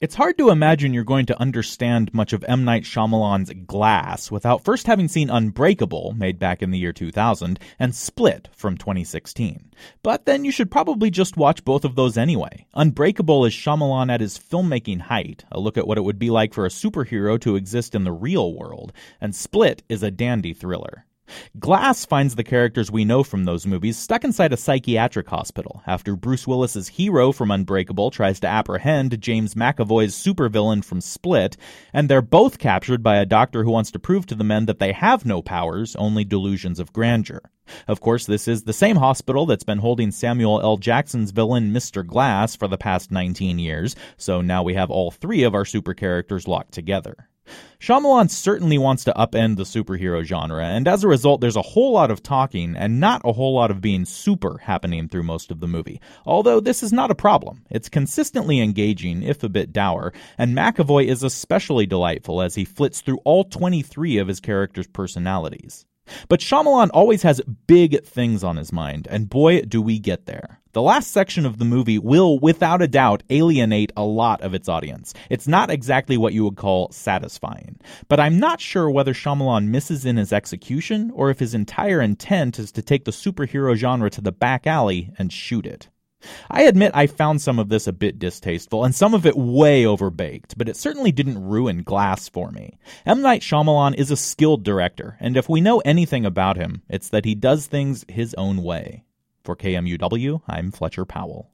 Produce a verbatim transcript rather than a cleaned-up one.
It's hard to imagine you're going to understand much of M. Night Shyamalan's Glass without first having seen Unbreakable, made back in the year two thousand, and Split from twenty sixteen. But then you should probably just watch both of those anyway. Unbreakable is Shyamalan at his filmmaking height, a look at what it would be like for a superhero to exist in the real world, and Split is a dandy thriller. Glass finds the characters we know from those movies stuck inside a psychiatric hospital after Bruce Willis's hero from Unbreakable tries to apprehend James McAvoy's supervillain from Split, and they're both captured by a doctor who wants to prove to the men that they have no powers, only delusions of grandeur. Of course, this is the same hospital that's been holding Samuel L. Jackson's villain Mister Glass for the past nineteen years, so now we have all three of our super characters locked together. Shyamalan certainly wants to upend the superhero genre, and as a result there's a whole lot of talking and not a whole lot of being super happening through most of the movie. Although this is not a problem. It's consistently engaging, if a bit dour, and McAvoy is especially delightful as he flits through all twenty-three of his characters' personalities. But Shyamalan always has big things on his mind, and boy, do we get there. The last section of the movie will, without a doubt, alienate a lot of its audience. It's not exactly what you would call satisfying. But I'm not sure whether Shyamalan misses in his execution, or if his entire intent is to take the superhero genre to the back alley and shoot it. I admit I found some of this a bit distasteful, and some of it way overbaked, but it certainly didn't ruin Glass for me. M. Night Shyamalan is a skilled director, and if we know anything about him, it's that he does things his own way. For K M U W, I'm Fletcher Powell.